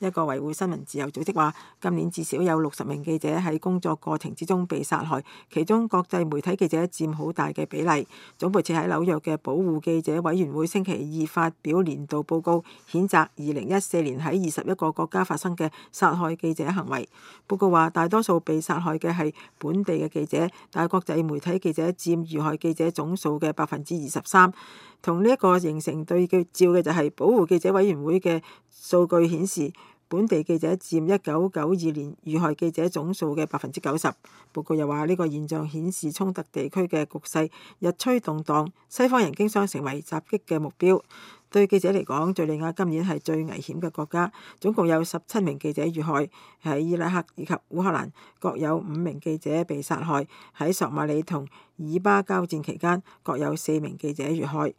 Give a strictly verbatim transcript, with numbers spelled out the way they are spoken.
一個維護新聞自由組織話，今年至少有六十名記者喺工作過程之中被殺害，其中國際媒體記者佔好大嘅比例。總部設喺紐約嘅保護記者委員會星期二發表年度報告，譴責二零一四年喺二十一個國家發生嘅殺害記者行為。報告話，大多數被殺害嘅係本地嘅記者，但係國際媒體記者佔遇害記者總數嘅百分之二十三。同呢一個形成對照嘅就係保護記者委員會嘅數據顯示，本地記者佔一九九二年遇害記者總數嘅百分之九十。報告又話，呢個現象顯示衝突地區嘅局勢日趨動盪，西方人經常成為襲擊嘅目標。對記者嚟講，敘利亞今年係最危險嘅國家，總共有十七名記者遇害。喺伊拉克以及烏克蘭各有五名記者被殺害，喺索馬里同以巴交戰期間各有四名記者遇害。